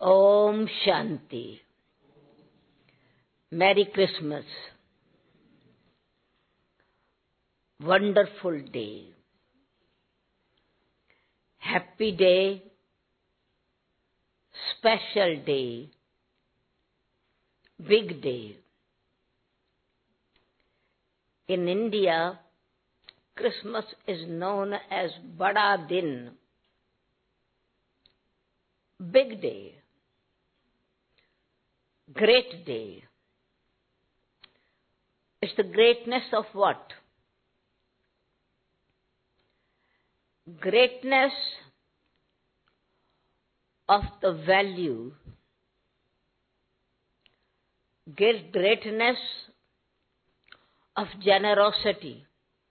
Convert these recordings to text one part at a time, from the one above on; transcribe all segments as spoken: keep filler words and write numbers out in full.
Om Shanti. Merry Christmas. Wonderful day. Happy day. Special day. Big day. In India, Christmas is known as Bada Din. Big day. Great day. It's the greatness of what? Greatness of the value. Greatness of generosity.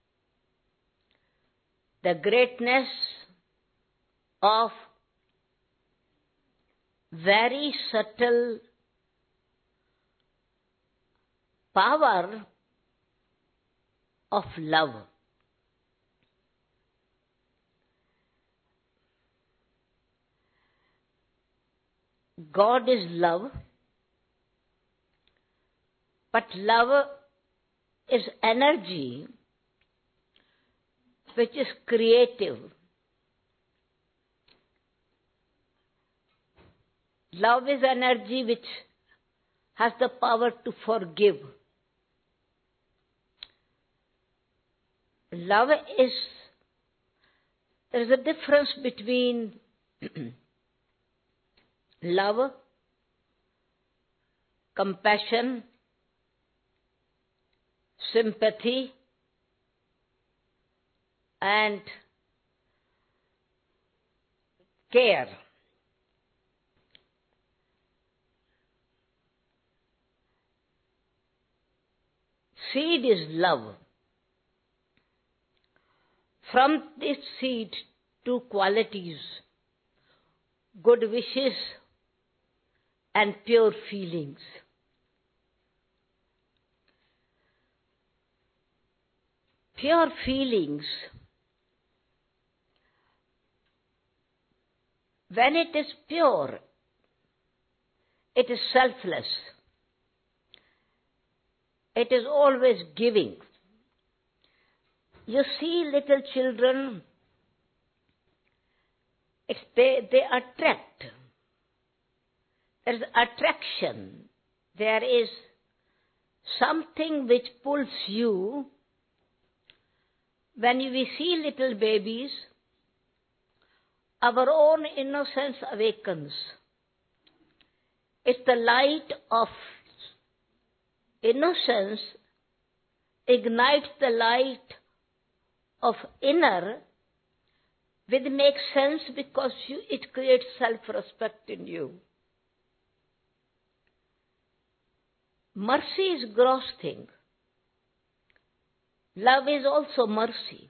The greatness of very subtle power of love. God is love, but love is energy which is creative. Love is energy which has the power to forgive. Love is, there is a difference between love, compassion, sympathy, and care. Seed is love. From this seed, two qualities, good wishes and pure feelings. Pure feelings, when it is pure, it is selfless. It is always giving. You see little children, it's they, they attract. There is attraction. There is something which pulls you. When we see little babies, our own innocence awakens. It's the light of innocence ignites the light of inner, which makes sense because you, it creates self-respect in you. Mercy is gross thing. Love is also mercy.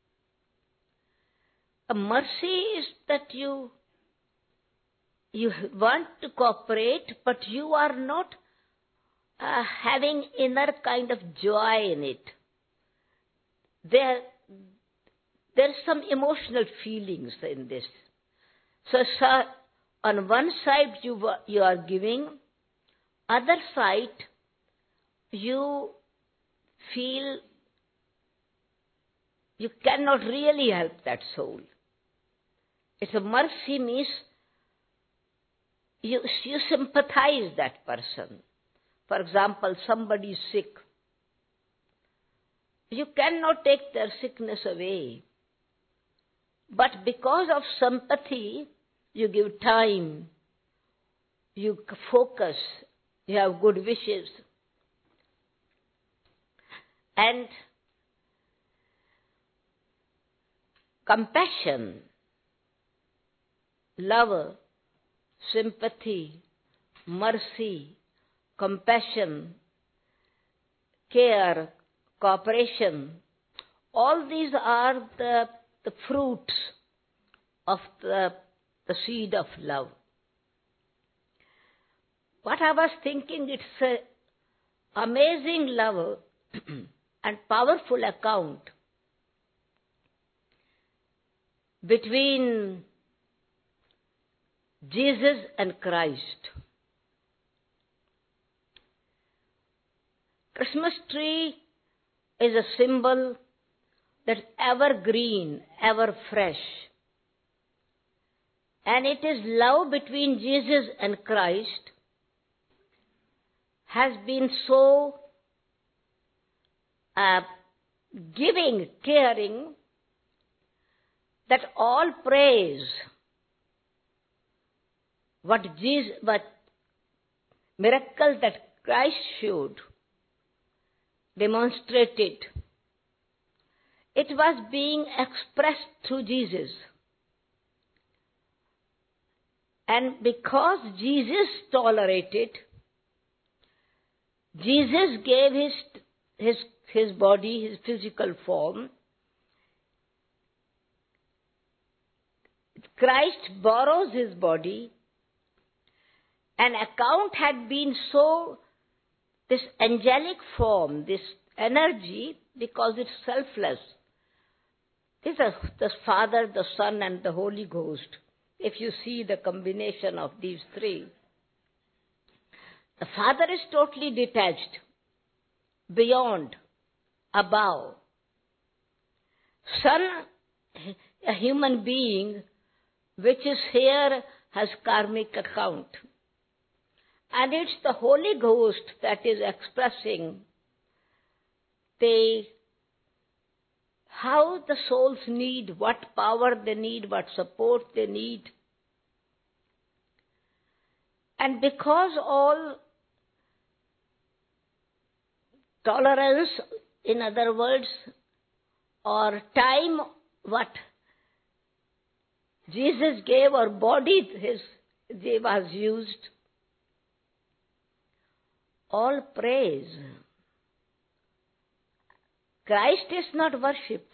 A mercy is that you you want to cooperate, but you are not uh, having inner kind of joy in it. There, there's some emotional feelings in this. So, so on one side you you are giving, other side you feel you cannot really help that soul. It's a mercy means you, you sympathize that person. For example, somebody is sick. You cannot take their sickness away. But because of sympathy, you give time, you focus, you have good wishes. And compassion, love, sympathy, mercy, compassion, care, cooperation, all these are the, the fruits of the, the seed of love. What I was thinking, it's an amazing love and powerful account between Jesus and Christ. Christmas tree is a symbol that's ever green, ever fresh. And it is love between Jesus and Christ has been so uh, giving, caring, that all praise what Jesus, what miracle that Christ showed, demonstrated. It was being expressed through Jesus. And because Jesus tolerated, Jesus gave his, his, his body, his physical form. Christ borrows his body. An account had been so, this angelic form, this energy, because it's selfless. This is the Father, the Son, and the Holy Ghost. If you see the combination of these three, the Father is totally detached, beyond, above. Son, a human being, which is here, has karmic account. And it's the Holy Ghost that is expressing the how the souls need, what power they need, what support they need. And because all tolerance, in other words, or time, what Jesus gave or body his, was used, all praise. Christ is not worshipped.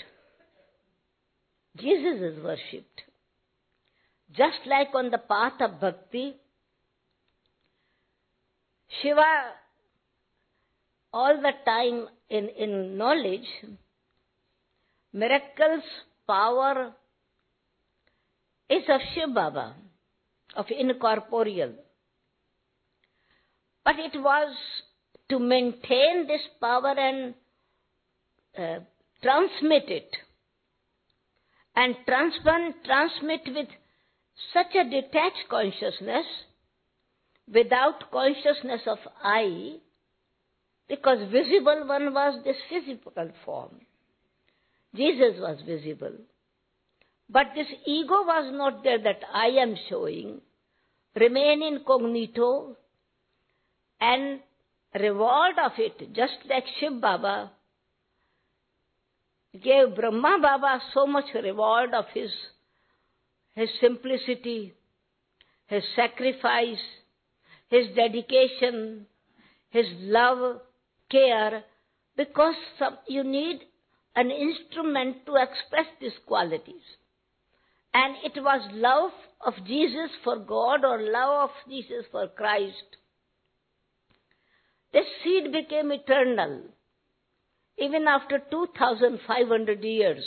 Jesus is worshipped. Just like on the path of bhakti, Shiva, all the time in, in knowledge, miracles, power is of Shiva Baba, of incorporeal. But it was to maintain this power and uh, transmit it, and transmit, transmit with such a detached consciousness, without consciousness of I, because visible one was this physical form. Jesus was visible. But this ego was not there that I am showing. Remain incognito, and reward of it, just like Shiv Baba gave Brahma Baba so much reward of his, his simplicity, his sacrifice, his dedication, his love, care, because some, you need an instrument to express these qualities. And it was love of Jesus for God or love of Jesus for Christ. This seed became eternal, even after two thousand five hundred years.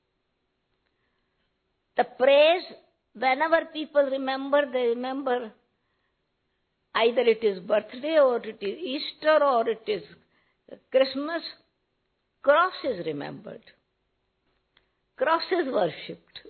The praise, whenever people remember, they remember either it is birthday or it is Easter or it is Christmas, cross is remembered. Cross is worshipped.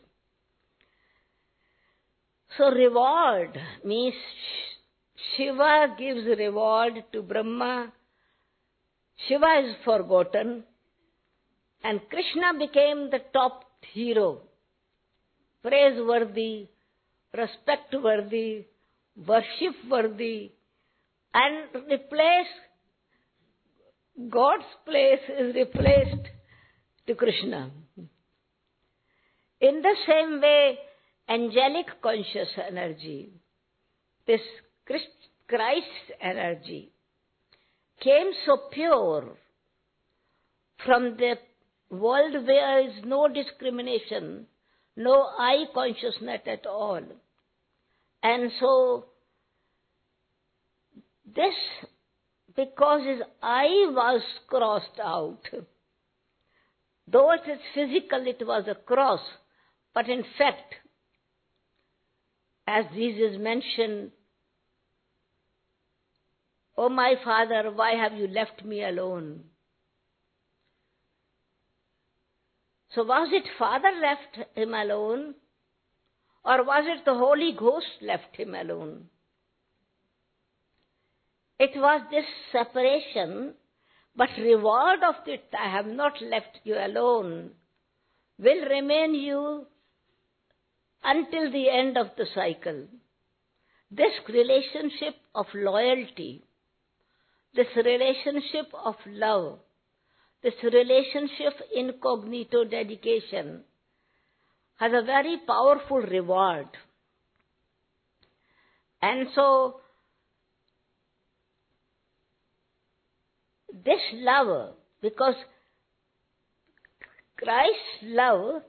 So reward means Shiva gives reward to Brahma. Shiva is forgotten, and Krishna became the top hero, praiseworthy, respect-worthy, worship-worthy, and replace God's place is replaced to Krishna. In the same way, angelic conscious energy, this Christ's energy, came so pure from the world where there is no discrimination, no I consciousness at all. And so, this, because his I was crossed out, though it is physical, it was a cross, but in fact, as Jesus mentioned, "Oh my Father, why have you left me alone?" So was it Father left him alone, or was it the Holy Ghost left him alone? It was this separation, but reward of it, "I have not left you alone," will remain you until the end of the cycle. This relationship of loyalty, this relationship of love, this relationship incognito dedication has a very powerful reward. And so, this love, because Christ's love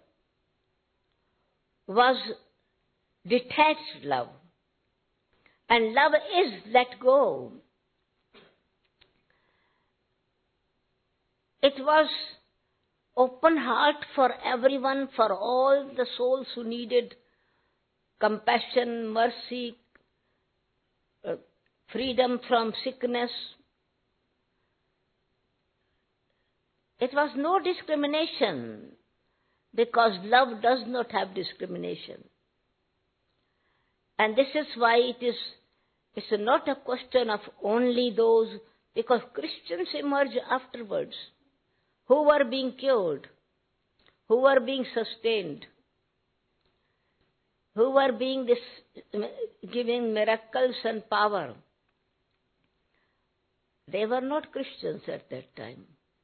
was detached love, and love is let go. It was open heart for everyone, for all the souls who needed compassion, mercy, uh, freedom from sickness. It was no discrimination, because love does not have discrimination. And this is why it is it's not a question of only those, because Christians emerge afterwards, who were being cured, who were being sustained, who were being this, given miracles and power. They were not Christians at that time.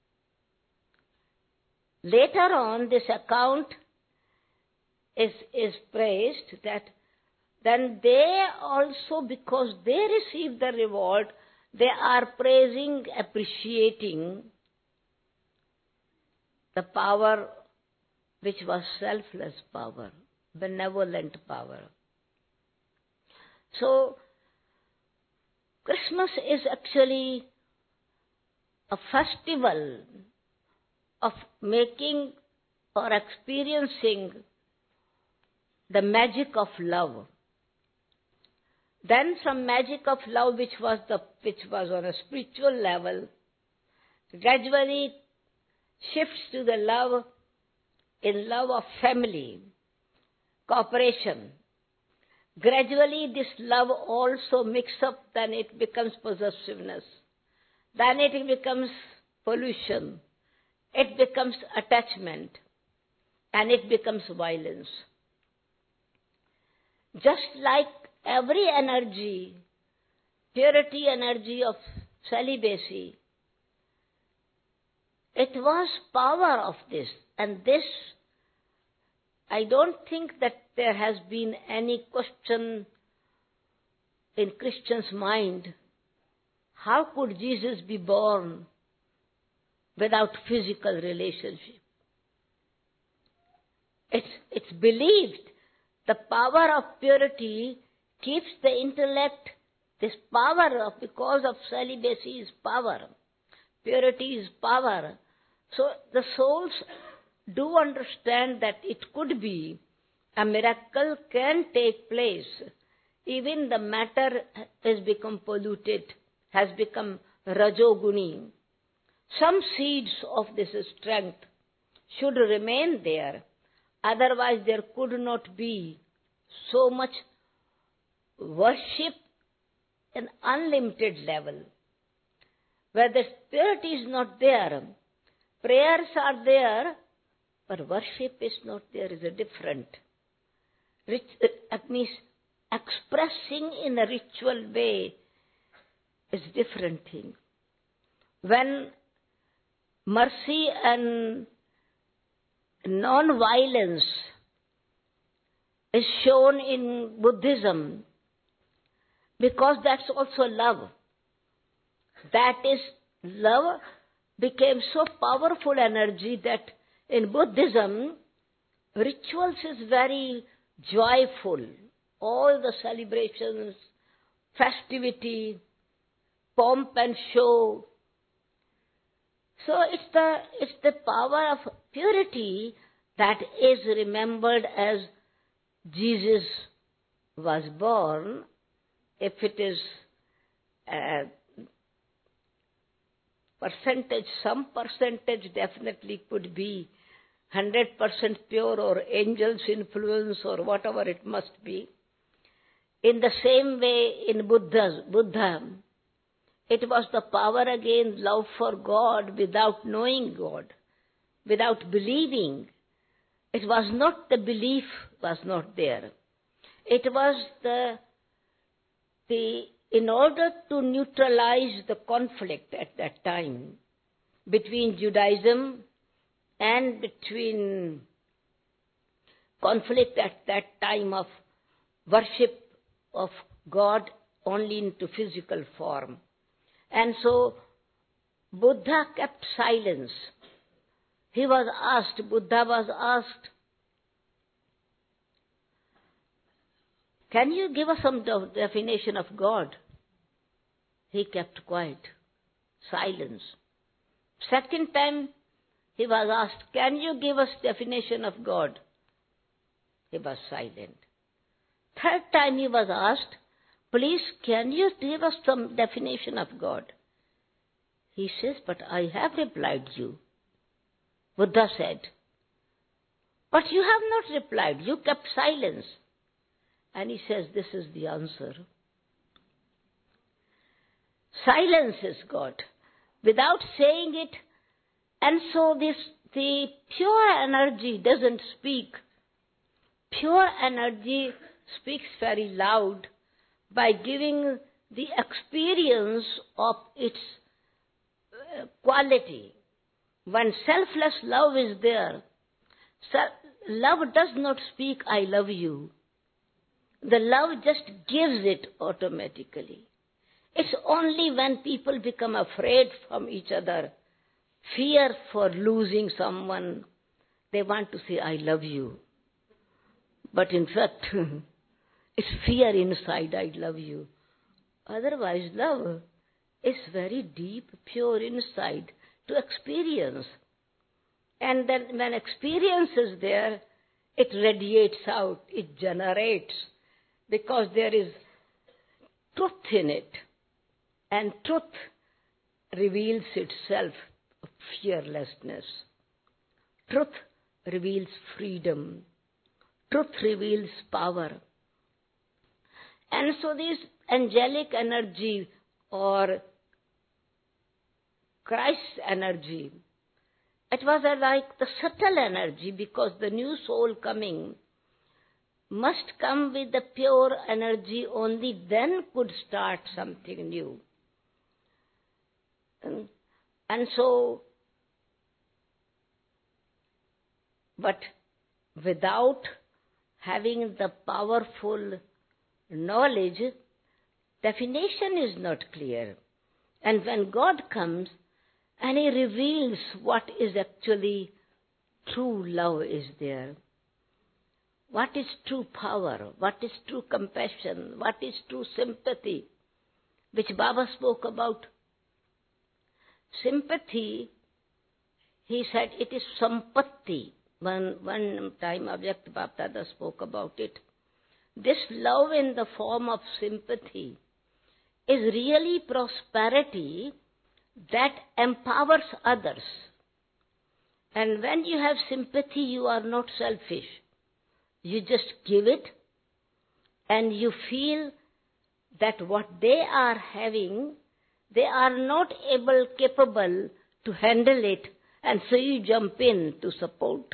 Later on, this account is, is praised that then they also, because they received the reward, they are praising, appreciating the power which was selfless power, benevolent power. So, Christmas is actually a festival of making or experiencing the magic of love. Then some magic of love which was the which was on a spiritual level gradually shifts to the love in love of family, cooperation. Gradually this love also mixes up, then it becomes possessiveness. Then it becomes pollution. It becomes attachment. And it becomes violence. Just like every energy, purity energy of celibacy, it was power of this. And this, I don't think that there has been any question in Christian's mind, how could Jesus be born without physical relationship? It's, it's believed the power of purity keeps the intellect, this power of, because of celibacy is power, purity is power. So the souls do understand that it could be a miracle can take place. Even the matter has become polluted, has become rajoguni. Some seeds of this strength should remain there. Otherwise there could not be so much worship in unlimited level. Where the purity is not there, prayers are there, but worship is not there, is a different. Rich, that means expressing in a ritual way is different thing. When mercy and non-violence is shown in Buddhism, because that's also love. That is, love became so powerful energy that in Buddhism, rituals is very joyful. All the celebrations, festivity, pomp and show. So it's the, it's the power of purity that is remembered as Jesus was born, if it is a percentage, some percentage definitely could be one hundred percent pure or angel's influence or whatever it must be. In the same way in Buddha, Buddha, it was the power again, love for God without knowing God, without believing. It was not the belief was not there. It was the, the, in order to neutralize the conflict at that time between Judaism and between conflict at that time of worship of God only into physical form. And so Buddha kept silence. He was asked, Buddha was asked, can you give us some definition of God? He kept quiet, silence. Second time he was asked, can you give us definition of God? He was silent. Third time he was asked, please, can you give us some definition of God? He says, but I have replied you. Buddha said, but you have not replied, you kept silence. And he says, this is the answer. Silence is God, without saying it. And so this, the pure energy doesn't speak. Pure energy speaks very loud by giving the experience of its uh, quality. When selfless love is there, love does not speak, I love you. The love just gives it automatically. It's only when people become afraid from each other, fear for losing someone, they want to say, I love you. But in fact, it's fear inside, I love you. Otherwise, love is very deep, pure inside to experience. And then when experience is there, it radiates out, it generates, because there is truth in it. And truth reveals itself of fearlessness. Truth reveals freedom. Truth reveals power. And so this angelic energy or Christ's energy, it was a, like the subtle energy, because the new soul coming must come with the pure energy, only then could start something new. And, and so, but without having the powerful knowledge, definition is not clear. And when God comes and He reveals what is actually true love is there, what is true power, what is true compassion, what is true sympathy, which Baba spoke about. Sympathy, he said, it is sampatti. One, one time Avyakt Bapdada spoke about it. This love in the form of sympathy is really prosperity that empowers others. And when you have sympathy, you are not selfish. You just give it, and you feel that what they are having, they are not able, capable to handle it, and so you jump in to support.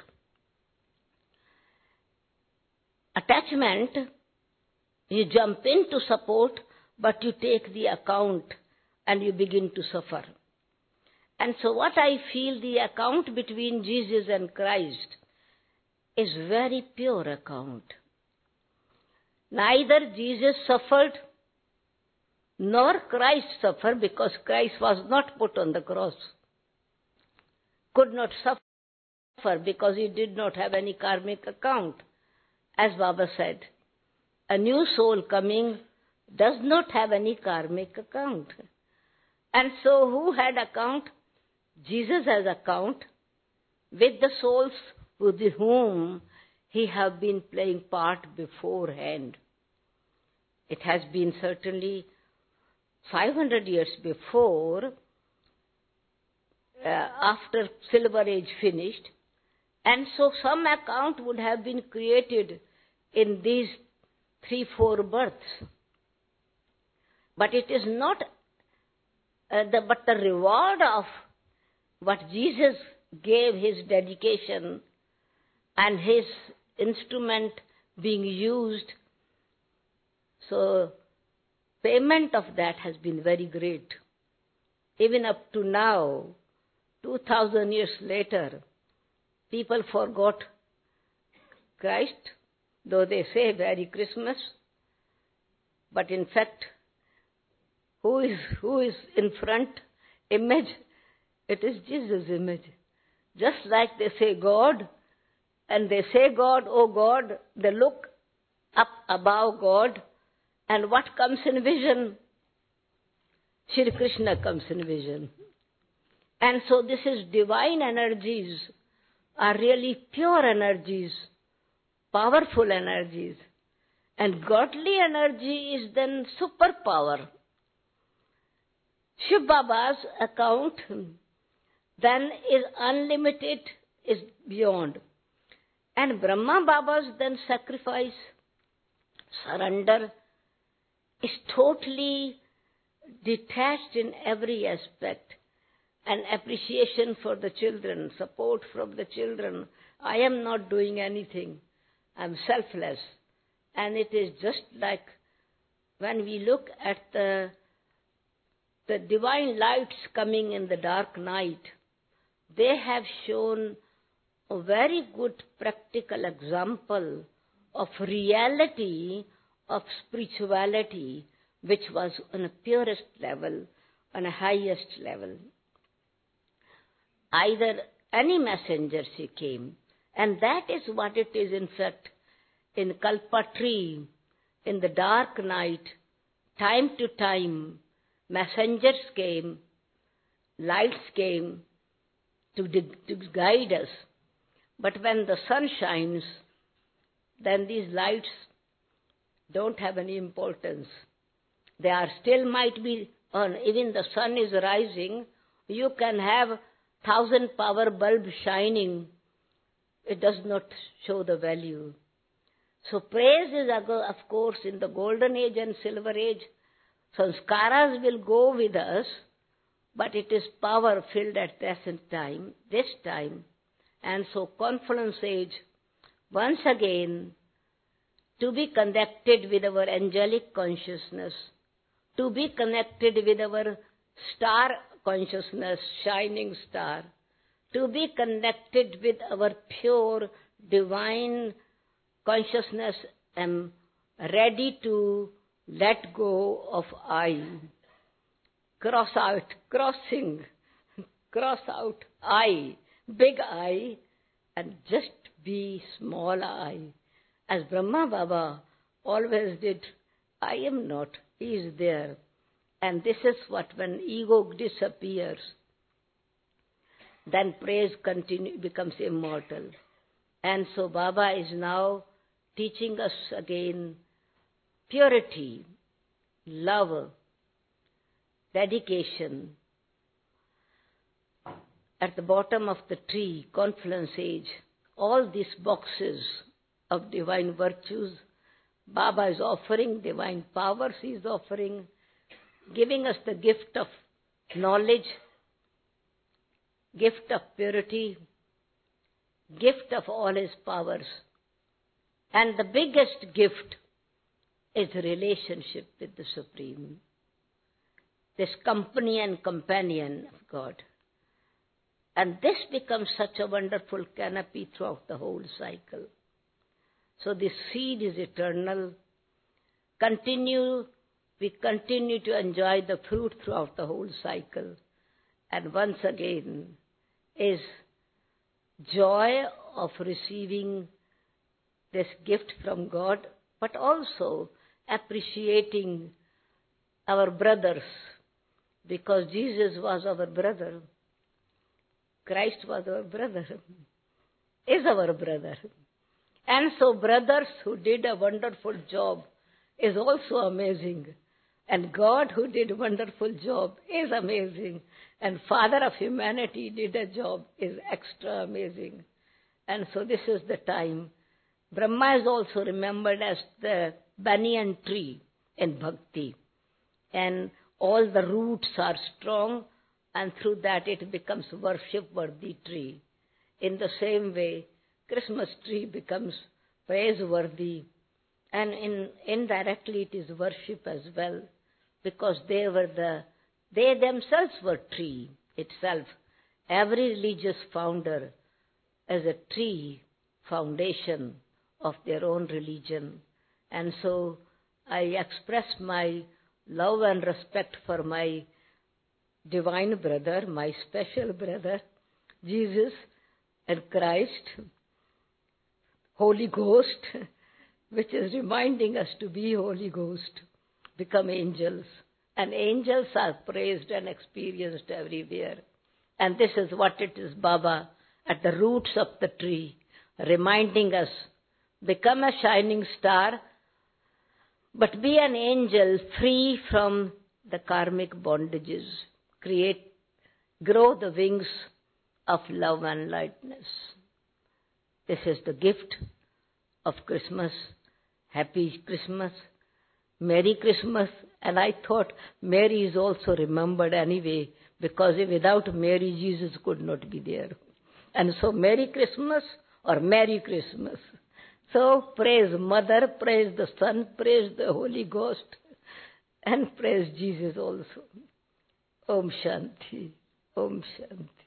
Attachment, you jump in to support, but you take the account and you begin to suffer. And so what I feel, the account between Jesus and Christ is very pure account. Neither Jesus suffered nor Christ suffered, because Christ was not put on the cross. Could not suffer because he did not have any karmic account. As Baba said, a new soul coming does not have any karmic account. And so who had account? Jesus has account with the souls with whom he have been playing part beforehand. It has been certainly five hundred years before, uh, after Silver Age finished, and so some account would have been created in these three, four births. But it is not, uh, the, but the reward of what Jesus gave, his dedication and his instrument being used. So payment of that has been very great. Even up to now, two thousand years later, people forgot Christ, though they say Merry Christmas. But in fact, who is, who is in front image? It is Jesus' image. Just like they say God, and they say God, oh God, they look up above God, and what comes in vision? Shri Krishna comes in vision. And so this is divine energies are really pure energies, powerful energies. And godly energy is then superpower. Shiv Baba's account then is unlimited, is beyond. And Brahma Baba's then sacrifice, surrender, is totally detached in every aspect. And appreciation for the children, support from the children. I am not doing anything. I am selfless. And it is just like when we look at the, the divine lights coming in the dark night, they have shown a very good practical example of reality of spirituality, which was on a purest level, on a highest level. Either any messenger she came, and that is what it is in fact in Kalpatri, in the dark night, time to time, messengers came, lights came to, to guide us. But when the sun shines, then these lights don't have any importance. They are still might be on, even the sun is rising, you can have thousand power bulb shining, it does not show the value. So praise is, of course, in the golden age and silver age, sanskaras will go with us, but it is power filled at present time, this time. And so confluence age, once again, to be connected with our angelic consciousness, to be connected with our star consciousness, shining star, to be connected with our pure divine consciousness, am ready to let go of I. Cross out, crossing, cross out I, big I, and just be small I. As Brahma Baba always did, I am not, he is there. And this is what, when ego disappears, then praise continue, becomes immortal. And so Baba is now teaching us again purity, love, dedication. At the bottom of the tree, confluence age, all these boxes of divine virtues, Baba is offering, divine powers he is offering, giving us the gift of knowledge, gift of purity, gift of all his powers. And the biggest gift is relationship with the Supreme, this company and companion of God. And this becomes such a wonderful canopy throughout the whole cycle. So this seed is eternal. Continue, we continue to enjoy the fruit throughout the whole cycle. And once again is joy of receiving this gift from God, but also appreciating our brothers, because Jesus was our brother. Christ was our brother, is our brother. And so brothers who did a wonderful job is also amazing. And God, who did a wonderful job, is amazing. And Father of humanity did a job, is extra amazing. And so this is the time. Brahma is also remembered as the banyan tree in bhakti. And all the roots are strong, and through that it becomes worship-worthy tree. In the same way, Christmas tree becomes praiseworthy, and in, indirectly it is worship as well, because they were the, they themselves were tree itself. Every religious founder as a tree foundation of their own religion. And so I express my love and respect for my divine brother, my special brother, Jesus and Christ, Holy Ghost, which is reminding us to be Holy Ghost, become angels. And angels are praised and experienced everywhere. And this is what it is, Baba, at the roots of the tree, reminding us, become a shining star, but be an angel free from the karmic bondages. Create, grow the wings of love and lightness. This is the gift of Christmas. Happy Christmas. Merry Christmas. And I thought Mary is also remembered anyway, because without Mary, Jesus could not be there. And so Merry Christmas or Merry Christmas. So praise Mother, praise the Son, praise the Holy Ghost, and praise Jesus also. Om Shanti. Om Shanti.